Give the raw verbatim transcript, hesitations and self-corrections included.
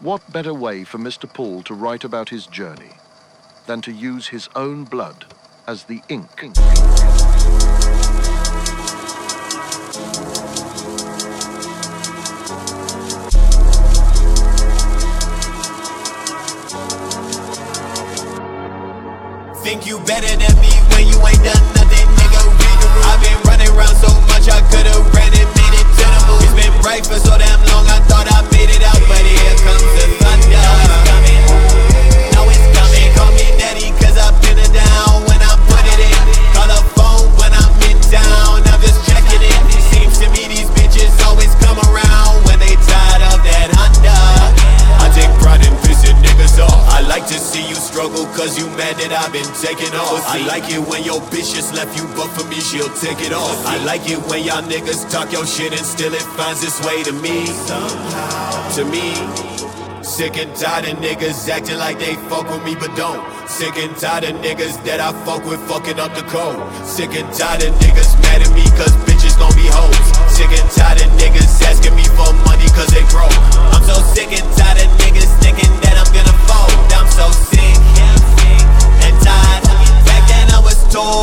What better way for Mister Paul to write about his journey than to use his own blood as the ink? Think you better than me when you ain't done nothing, nigga. I've been running around so much I could've ran and made it to the moon. It's been bright for so damn long I thought I made it out, but here comes the thunder. Now it's coming, now it's coming. Call me daddy cause I pin it down when I put it in. Call the phone when I'm in town, I'm just checking it. Seems to me these bitches always come around when they tired of that Honda. I take pride in pissing niggas off. I like to see you struggle cause you mad that I've been taking off. I like it when your bitch just left you, but for me she'll take it off. I like it when y'all niggas talk your shit and still it finds its way to me. Somehow, to me. Sick and tired of niggas acting like they fuck with me but don't. Sick and tired of niggas that I fuck with fucking up the code. Sick and tired of niggas mad at me cause bitches gon' be hoes. Sick and tired of niggas asking me for money cause they broke. I'm so sick and tired of niggas thinking that I'm gonna fold. I'm so sick and tired. Back then I was told